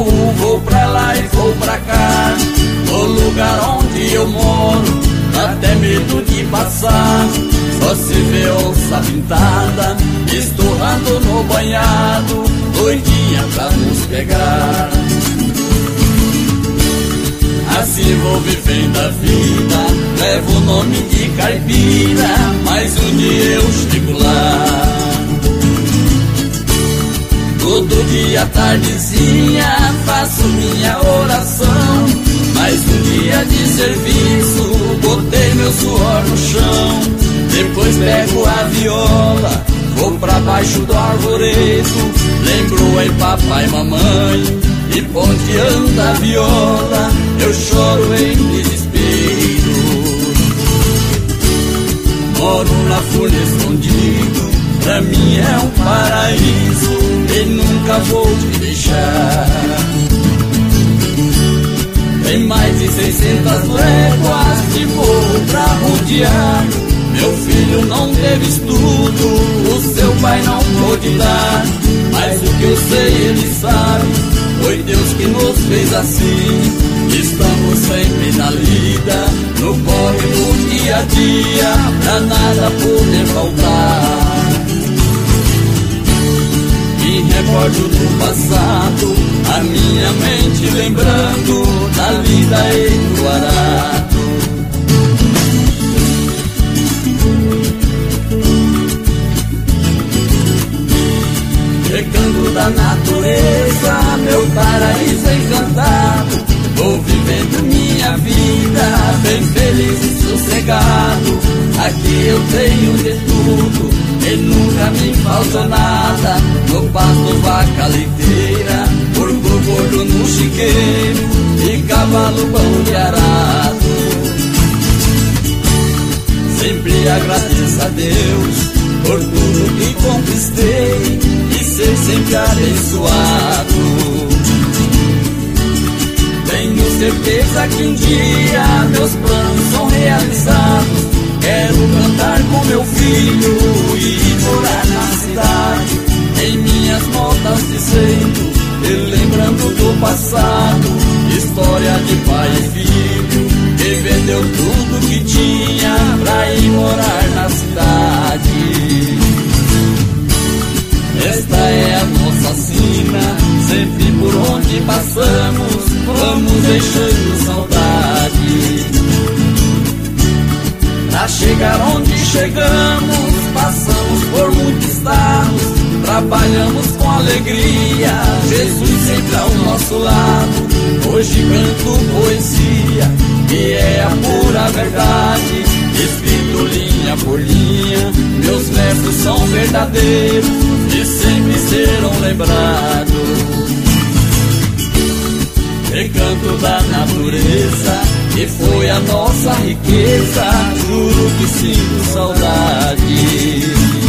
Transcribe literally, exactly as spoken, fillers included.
voo, vou pra lá e vou pra cá. No lugar onde eu moro, até medo de passar. Só se vê onça pintada, esturrando no banhado, doidinha pra nos pegar. Assim vou vivendo a vida, levo o nome de caipira, mas um dia eu chego lá. Todo dia tardezinha faço minha oração, mais um dia de serviço, botei meu suor no chão. Depois pego a viola, vou pra baixo do arvoredo, lembro aí papai e mamãe, e onde anda a viola, eu choro em desespero. Moro na folha escondido, pra mim é um paraíso, e nunca vou te deixar. Tem mais de seiscentas léguas de voo pra rodear. Meu filho não teve estudo, o seu pai não pôde dar, mas o que eu sei ele sabe, foi Deus que nos fez assim. Estamos sempre na lida, no corre do dia a dia, pra nada poder faltar. Me recordo do passado, a minha mente lembrando da lida e do arado. Chegando da natureza, meu paraíso encantado, vou vivendo minha vida, bem feliz e sossegado. Aqui eu tenho de tudo, e nunca me falta nada. No pasto, vaca leiteira, porco gordo no chiqueiro, e cavalo bom de arado. Sempre agradeço a Deus por tudo que conquistei, e ser sempre abençoado. Tenho certeza que um dia meus planos são realizados. Quero cantar com meu filho e morar na cidade, em minhas notas dizendo e lembrando do passado, história de pai e filho que vendeu tudo que tinha pra ir morar na cidade. Esta é a nossa sina, sempre por onde passamos, vamos deixando saudade. Pra chegar onde chegamos, passamos por muitos estados, trabalhamos com alegria, Jesus sempre ao nosso lado. Hoje canto poesia, que é a pura verdade, escrito linha por linha, meus versos são verdadeiros e sempre serão lembrados. Recanto da natureza, que foi a nossa riqueza, juro que sinto saudade.